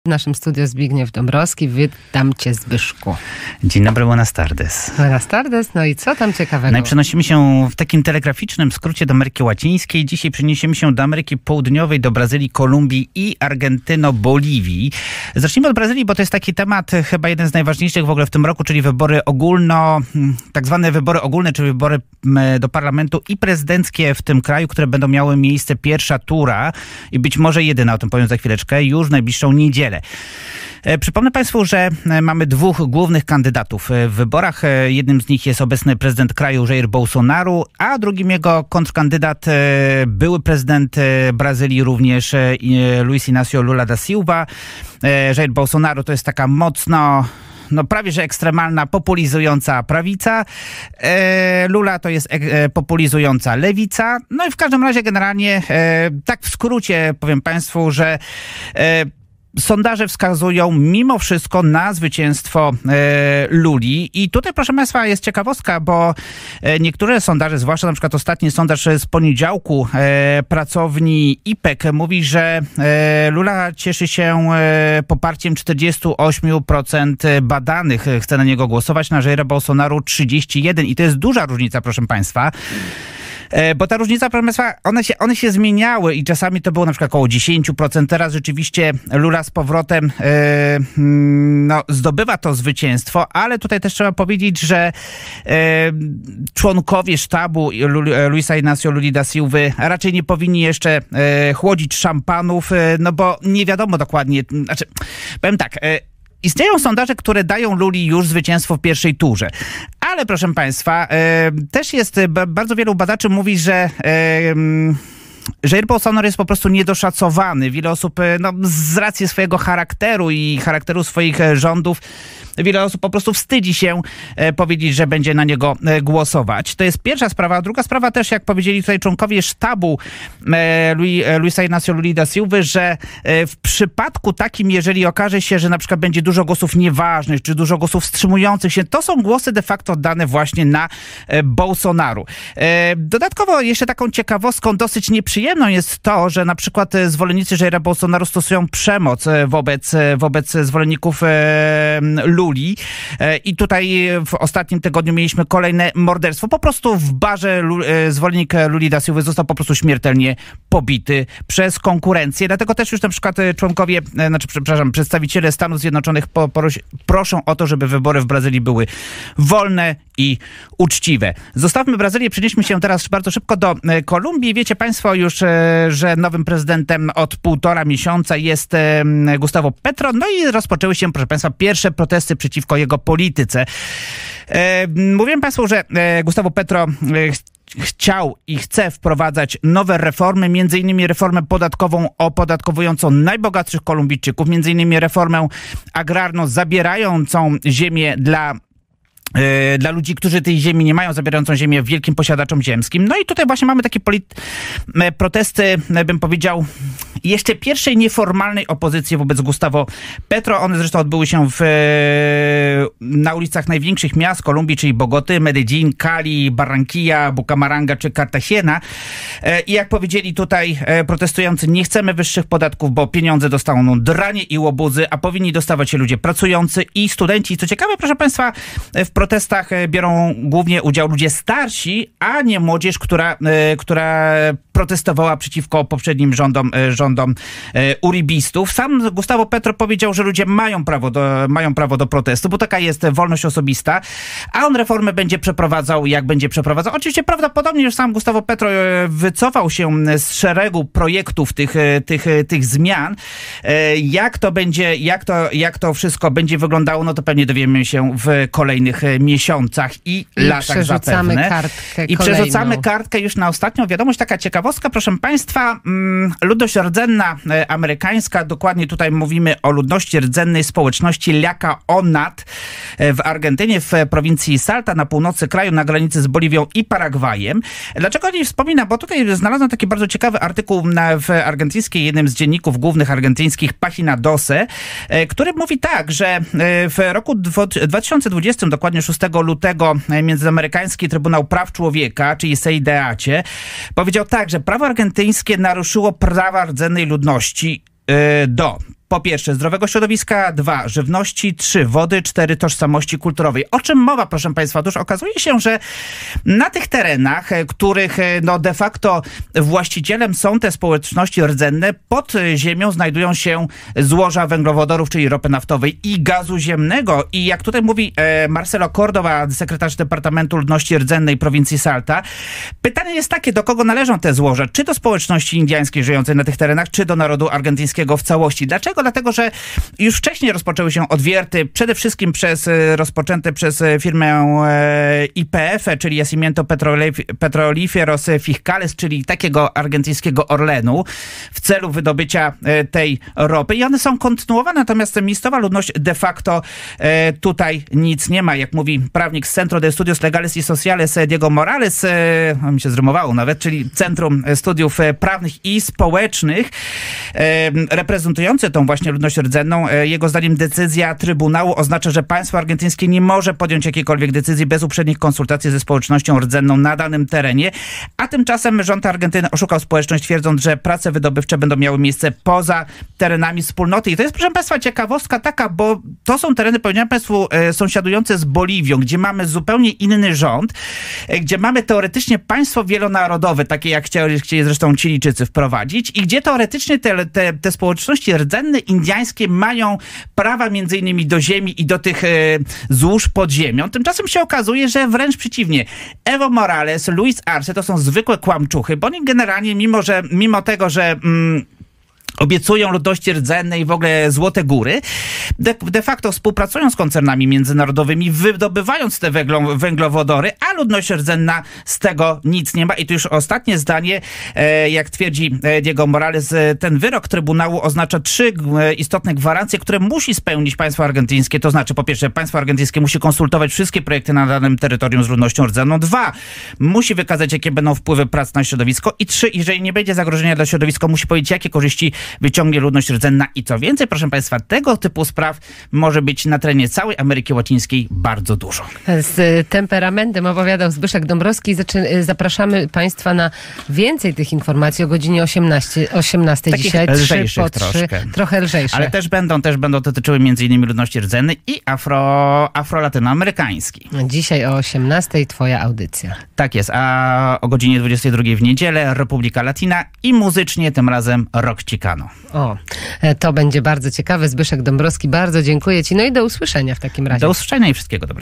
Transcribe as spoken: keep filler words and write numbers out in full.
W naszym studiu Zbigniew Dąbrowski. Witam cię, Zbyszku. Dzień dobry, buenas tardes. Buenas tardes. No i co tam ciekawego? No i przenosimy się w takim telegraficznym skrócie do Ameryki Łacińskiej. Dzisiaj przeniesiemy się do Ameryki Południowej, do Brazylii, Kolumbii i Argentyno-Boliwii. Zacznijmy od Brazylii, bo to jest taki temat chyba jeden z najważniejszych w ogóle w tym roku, czyli wybory ogólno, tak zwane wybory ogólne, czyli wybory do parlamentu i prezydenckie w tym kraju, które będą miały miejsce pierwsza tura i być może jedyna, o tym powiem za chwileczkę, już w najbliższą niedzielę. Przypomnę Państwu, że mamy dwóch głównych kandydatów w wyborach. Jednym z nich jest obecny prezydent kraju Jair Bolsonaro, a drugim jego kontrkandydat, były prezydent Brazylii również Luiz Inácio Lula da Silva. Jair Bolsonaro to jest taka mocno... no prawie że ekstremalna, populizująca prawica. E, Lula to jest e, populizująca lewica. No i w każdym razie generalnie, e, tak w skrócie powiem Państwu, że e, sondaże wskazują mimo wszystko na zwycięstwo e, Luli. I tutaj, proszę Państwa, jest ciekawostka, bo e, niektóre sondaże, zwłaszcza na przykład ostatni sondaż z poniedziałku e, pracowni I P E C mówi, że e, Lula cieszy się e, poparciem czterdzieści osiem procent badanych. Chce na niego głosować, na Jaira Bolsonaro trzydzieści jeden procent. I to jest duża różnica, proszę Państwa. Bo ta różnica, proszę Państwa, one się, one się zmieniały i czasami to było na przykład około dziesięć procent. Teraz rzeczywiście Lula z powrotem yy, no, zdobywa to zwycięstwo, ale tutaj też trzeba powiedzieć, że yy, członkowie sztabu Luisa Inácio Luli da Silvy raczej nie powinni jeszcze yy, chłodzić szampanów, yy, no bo nie wiadomo dokładnie, znaczy, powiem tak, yy, istnieją sondaże, które dają Luli już zwycięstwo w pierwszej turze. Ale proszę Państwa, e, też jest, b- bardzo wielu badaczy mówi, że e, Jair Bolsonaro jest po prostu niedoszacowany. Wiele osób, no, z racji swojego charakteru i charakteru swoich rządów, wiele osób po prostu wstydzi się e, powiedzieć, że będzie na niego e, głosować. To jest pierwsza sprawa. A druga sprawa też, jak powiedzieli tutaj członkowie sztabu e, Luis, e, Luisa Inácio Luli da Silvy, że e, w przypadku takim, jeżeli okaże się, że na przykład będzie dużo głosów nieważnych, czy dużo głosów wstrzymujących się, to są głosy de facto dane właśnie na e, Bolsonaro. E, dodatkowo jeszcze taką ciekawostką dosyć nieprzyjemną jest to, że na przykład zwolennicy Jaira Bolsonaro stosują przemoc wobec, wobec zwolenników e, Luli. I tutaj w ostatnim tygodniu mieliśmy kolejne morderstwo. Po prostu w barze zwolennik Luli da Silvy został po prostu śmiertelnie pobity przez konkurencję. Dlatego też już na przykład członkowie, znaczy przepraszam, przedstawiciele Stanów Zjednoczonych po, poros, proszą o to, żeby wybory w Brazylii były wolne i uczciwe. Zostawmy Brazylię, przenieśmy się teraz bardzo szybko do Kolumbii. Wiecie Państwo już, że nowym prezydentem od półtora miesiąca jest Gustavo Petro. No i rozpoczęły się, proszę Państwa, pierwsze protesty przeciwko jego polityce. E, mówiłem Państwu, że e, Gustavo Petro e, chciał i chce wprowadzać nowe reformy, między innymi reformę podatkową opodatkowującą najbogatszych Kolumbijczyków, między innymi reformę agrarną zabierającą ziemię dla dla ludzi, którzy tej ziemi nie mają, zabierającą ziemię wielkim posiadaczom ziemskim. No i tutaj właśnie mamy takie polit- protesty, bym powiedział, jeszcze pierwszej nieformalnej opozycji wobec Gustavo Petro. One zresztą odbyły się w, na ulicach największych miast Kolumbii, czyli Bogoty, Medellín, Cali, Barranquilla, Bucaramanga czy Cartagena. I jak powiedzieli tutaj protestujący, nie chcemy wyższych podatków, bo pieniądze dostaną dranie i łobuzy, a powinni dostawać się ludzie pracujący i studenci. Co ciekawe, proszę Państwa, w protestach biorą głównie udział ludzie starsi, a nie młodzież, która, która protestowała przeciwko poprzednim rządom, rządom uribistów. Sam Gustavo Petro powiedział, że ludzie mają prawo do, mają prawo do protestu, bo taka jest wolność osobista, a on reformę będzie przeprowadzał, jak będzie przeprowadzał. Oczywiście prawdopodobnie już sam Gustavo Petro wycofał się z szeregu projektów tych, tych, tych zmian. Jak to będzie, jak to, jak to wszystko będzie wyglądało, no to pewnie dowiemy się w kolejnych miesiącach i, I latach zapewne. Kartkę I kolejną. przerzucamy kartkę już na ostatnią wiadomość. Taka ciekawostka, proszę Państwa, mm, ludność rdzenna e, amerykańska, dokładnie tutaj mówimy o ludności rdzennej społeczności Llaka Onat e, w Argentynie, w prowincji Salta, na północy kraju, na granicy z Boliwią i Paragwajem. Dlaczego o niej wspominam? Bo tutaj znalazłem taki bardzo ciekawy artykuł na, w argentyńskiej, jednym z dzienników głównych argentyńskich, Página dwanaście, e, który mówi tak, że e, w roku dwa tysiące dwudziestym, dokładnie szóstego lutego, Międzyamerykański Trybunał Praw Człowieka, czyli C I D A, powiedział tak, że prawo argentyńskie naruszyło prawa rdzennej ludności yy, do po pierwsze zdrowego środowiska, dwa żywności, trzy wody, cztery tożsamości kulturowej. O czym mowa, proszę państwa? Otóż okazuje się, że na tych terenach, których no de facto właścicielem są te społeczności rdzenne, pod ziemią znajdują się złoża węglowodorów, czyli ropy naftowej i gazu ziemnego. I jak tutaj mówi e, Marcelo Córdoba, sekretarz Departamentu Ludności Rdzennej prowincji Salta, pytanie jest takie, do kogo należą te złoża? Czy do społeczności indyjskiej żyjącej na tych terenach, czy do narodu argentyńskiego w całości? Dlaczego? Dlatego, że już wcześniej rozpoczęły się odwierty, przede wszystkim przez rozpoczęte przez firmę e, I P F, czyli Yacimiento Petrolíferos Fiscales, czyli takiego argentyńskiego Orlenu, w celu wydobycia e, tej ropy. I one są kontynuowane, natomiast miejscowa ludność de facto e, tutaj nic nie ma. Jak mówi prawnik z Centro de Estudios Legales y Sociales Diego Morales, e, mi się zrymowało nawet, czyli Centrum Studiów Prawnych i Społecznych, e, reprezentujący tą właśnie ludność rdzenną. E, jego zdaniem decyzja Trybunału oznacza, że państwo argentyńskie nie może podjąć jakiejkolwiek decyzji bez uprzednich konsultacji ze społecznością rdzenną na danym terenie, a tymczasem rząd Argentyny oszukał społeczność, twierdząc, że prace wydobywcze będą miały miejsce poza terenami wspólnoty. I to jest, proszę państwa, ciekawostka taka, bo to są tereny, powiedziałem państwu, e, sąsiadujące z Boliwią, gdzie mamy zupełnie inny rząd, e, gdzie mamy teoretycznie państwo wielonarodowe, takie jak chcieli, chcieli zresztą Chilijczycy wprowadzić, i gdzie teoretycznie te, te, te społeczności rdzenne indyjskie mają prawa między innymi do ziemi i do tych e, złóż pod ziemią. Tymczasem się okazuje, że wręcz przeciwnie. Evo Morales, Luis Arce to są zwykłe kłamczuchy, bo oni generalnie, mimo że mimo tego, że mm, obiecują ludności rdzennej w ogóle złote góry, de, de facto współpracują z koncernami międzynarodowymi, wydobywając te węglo, węglowodory, a ludność rdzenna z tego nic nie ma. I tu już ostatnie zdanie, e, jak twierdzi Diego Morales, e, ten wyrok Trybunału oznacza trzy e, istotne gwarancje, które musi spełnić państwo argentyńskie. To znaczy, po pierwsze, państwo argentyńskie musi konsultować wszystkie projekty na danym terytorium z ludnością rdzenną. Dwa, musi wykazać, jakie będą wpływy prac na środowisko. I trzy, jeżeli nie będzie zagrożenia dla środowiska, musi powiedzieć, jakie korzyści wyciągnie ludność rdzenna. I co więcej, proszę państwa, tego typu spraw może być na terenie całej Ameryki Łacińskiej bardzo dużo. Z temperamentem opowiadał Zbyszek Dąbrowski. Zaczy- zapraszamy państwa na więcej tych informacji o godzinie osiemnastej Takich dzisiaj. lżejszych trzy po trzy, troszkę. trochę lżejsze. Ale też będą, też będą dotyczyły między innymi ludności rdzennej i afro, afrolatynoamerykańskiej. Dzisiaj o osiemnastej twoja audycja. Tak jest, a o godzinie dwudziestej drugiej w niedzielę Republika Latina i muzycznie tym razem Rock Chicano. O, to będzie bardzo ciekawe. Zbyszek Dąbrowski, bardzo dziękuję ci. No i do usłyszenia w takim razie. Do usłyszenia i wszystkiego dobrego.